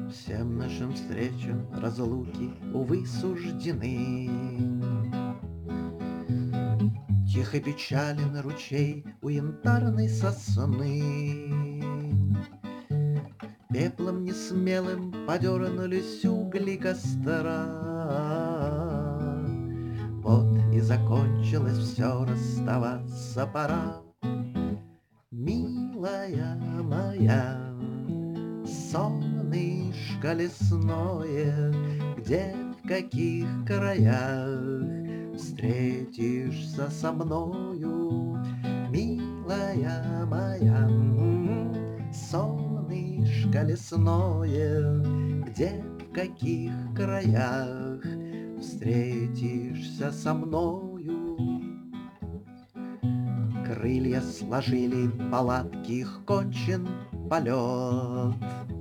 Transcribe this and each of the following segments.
Всем нашим встречам разлуки, увы, суждены. Тихо печален ручей у янтарной сосны. Пеплом несмелым подернулись угли костра. Вот и закончилось все, расставаться пора. Милая моя, солнышко лесное, где, в каких краях встретишься со мною, милая моя, солнышко лесное, где, в каких краях встретишься со мною. Крылья сложили палатки, их кончен полет.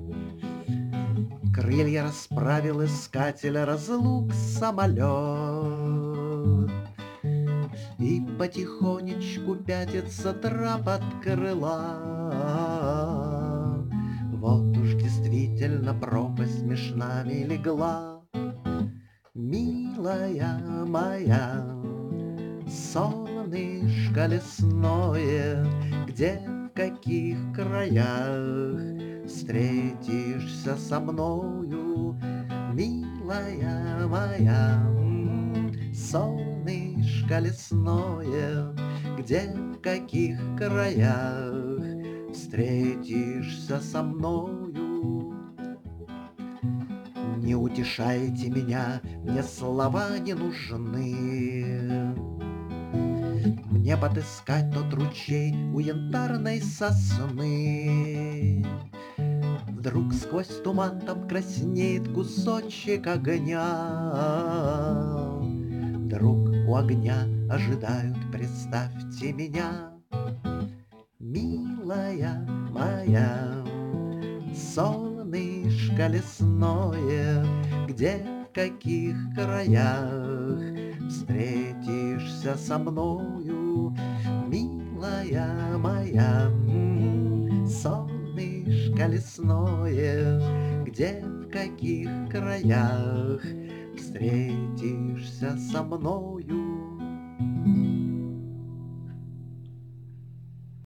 Крылья расправил искатель разлук самолет. И потихонечку пятится трап от крыла. Вот уж действительно пропасть меж нами легла. Милая моя, солнышко лесное, где, в каких краях встретишься со мною, милая моя, солнышко лесное, где, в каких краях встретишься со мною. Не утешайте меня, мне слова не нужны. Мне подыскать тот ручей у янтарной сосны. Вдруг сквозь туман там краснеет кусочек огня. Вдруг у огня ожидают, представьте меня. Милая моя, солнышко лесное, где, в каких краях встретишься со мною, милая моя, солнышко лесное, где, в каких краях встретишься со мною.